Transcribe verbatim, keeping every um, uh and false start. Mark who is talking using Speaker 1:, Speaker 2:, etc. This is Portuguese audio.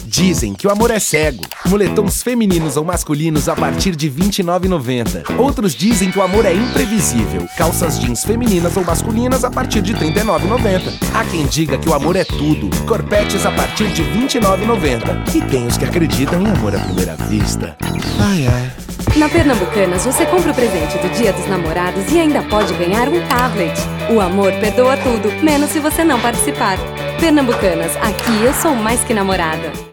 Speaker 1: Dizem que o amor é cego. Moletons femininos ou masculinos a partir de vinte e nove reais e noventa centavos. Outros dizem que o amor é imprevisível. Calças jeans femininas ou masculinas a partir de trinta e nove reais e noventa centavos. Há quem diga que o amor é tudo. Corpetes a partir de vinte e nove reais e noventa centavos. E tem os que acreditam em amor à primeira vista. Ai, ai.
Speaker 2: Na Pernambucanas, você compra o presente do Dia dos Namorados e ainda pode ganhar um tablet. O amor perdoa tudo, menos se você não participar. Pernambucanas, aqui eu sou mais que namorada.